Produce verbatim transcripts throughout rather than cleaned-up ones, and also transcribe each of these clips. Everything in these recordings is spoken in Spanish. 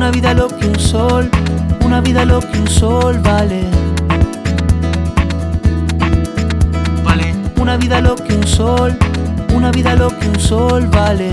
Una vida lo que un sol, una vida lo que un sol vale. Vale. Una vida lo que un sol, una vida lo que un sol vale.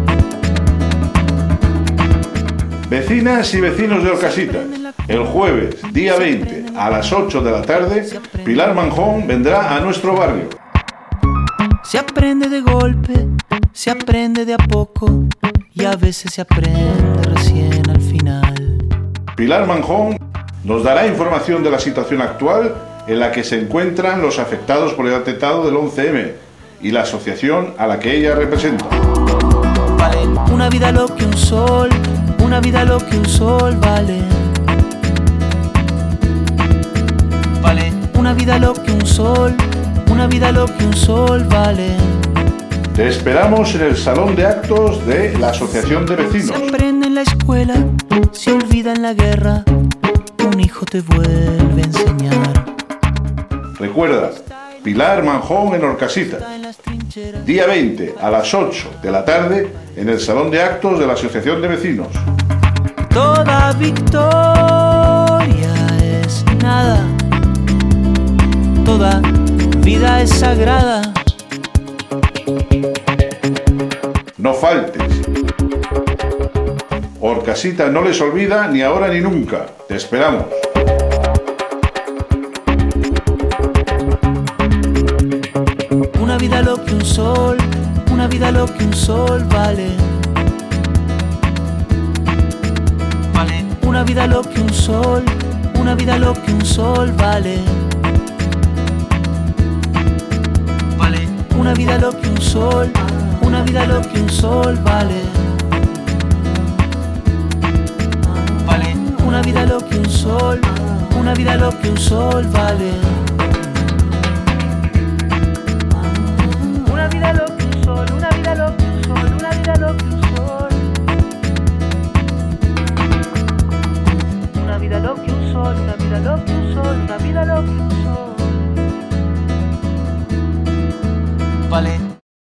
Vecinas y vecinos de Orcasitas, el jueves, día veinte, a las ocho de la tarde, Pilar Manjón vendrá a nuestro barrio. Se aprende de golpe, se aprende de a poco y a veces se aprende recién al final. Pilar Manjón nos dará información de la situación actual en la que se encuentran los afectados por el atentado del once eme y la asociación a la que ella representa. Vale. Una vida lo que un sol, una vida lo que un sol vale. Vale. Una vida lo que un sol, una vida lo que un sol vale. Te esperamos en el salón de actos de la Asociación de Vecinos. Se aprende en la escuela, se olvida en la guerra, un hijo te vuelve a enseñar. Recuerda, Pilar Manjón en Orcasitas, día veinte a las ocho de la tarde en el salón de actos de la Asociación de Vecinos. Toda victoria es nada, toda vida es sagrada. No faltes. Orcasitas no les olvida ni ahora ni nunca. Te esperamos. Una vida lo que un sol, una vida lo que un sol vale. Vale. Una vida lo que un sol, una vida lo que un sol vale. Vale. Una vida lo que un sol, una vida lo que un sol vale. Vale. Una vida lo que un sol, una vida lo que un sol vale. Una vida lo que un sol, una vida lo que un sol, una vida lo que un sol. Una vida lo que un sol, una vida lo que un sol, una vida lo que un sol.